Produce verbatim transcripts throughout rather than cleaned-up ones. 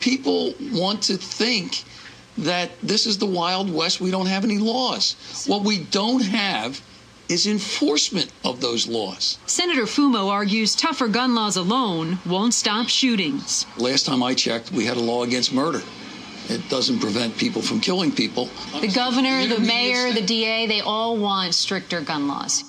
People want to think that this is the Wild West. We don't have any laws. What we don't have is enforcement of those laws. Senator Fumo argues tougher gun laws alone won't stop shootings. Last time I checked, we had a law against murder. It doesn't prevent people from killing people. The governor, the mayor, the D A, they all want stricter gun laws.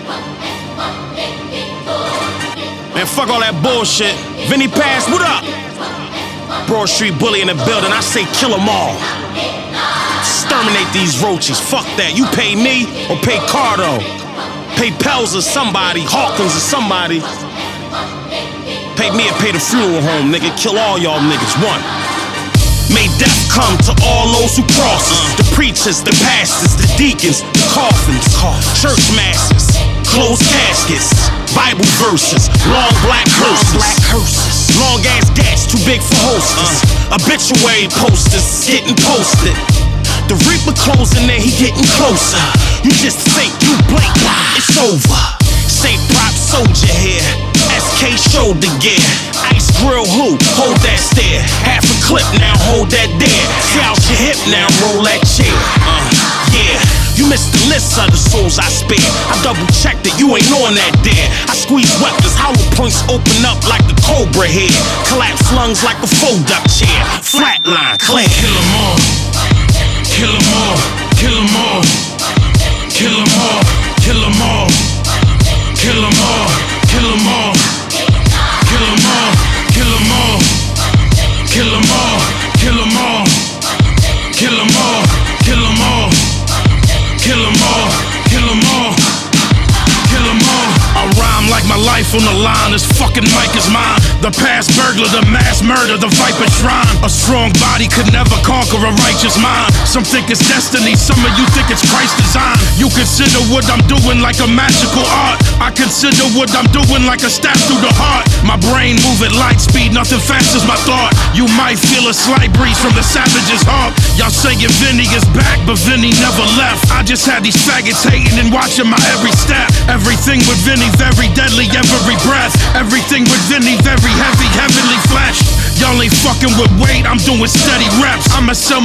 Man, fuck all that bullshit. Vinny Pass, what up? Broad Street Bully in the building. I say kill them all. Exterminate these roaches. Fuck that. You pay me or pay Cardo. Pay Pels or somebody. Hawkins or somebody. Pay me or pay the funeral home, nigga. Kill all y'all niggas. One. May death come to all those who cross us. The preachers, the pastors, the deacons, the coffins, church masses, closed caskets, Bible verses, long black curses, long ass gats too big for hostess, obituary posters getting posted. The Reaper closing in, he getting closer. You just think you blink, it's over. Say prop soldier here, S K shoulder gear, ice grill who, hold that stare. Half a clip now, hold that there. See out your hip now, roll that chair. Uh, yeah, you missed the list of the souls I spare. I double checked that you ain't on that there. I squeeze weapons, hollow points open up like the cobra head. Collapse lungs like a fold-up chair. Flatline, clear. Kill 'em all, kill 'em all, kill 'em all, kill 'em all, kill 'em all. Kill 'em all, kill 'em all, kill 'em all, kill 'em all, kill 'em all, kill 'em all, kill 'em all, kill 'em all, kill 'em all, kill 'em all, kill 'em all. I rhyme like my life on the line. This fucking mic is mine. The past burglar, the mass murder, the viper shrine. A strong body could never conquer a righteous mind. Some think it's destiny, some of you think it's Christ's design. You consider what I'm doing like a magical art. I consider what I'm doing like a stab through the heart. My brain move at light speed, nothing fast as my thought. You might feel a slight breeze from the savage's heart. Y'all saying Vinny is back, but Vinny never left. I just had these faggots hating and watching my every step. Everything with Vinny very deadly, every breath. Everything with Vinny very heavy, heavenly flesh. Y'all ain't fucking with weight, I'm doing steady reps. I'ma sell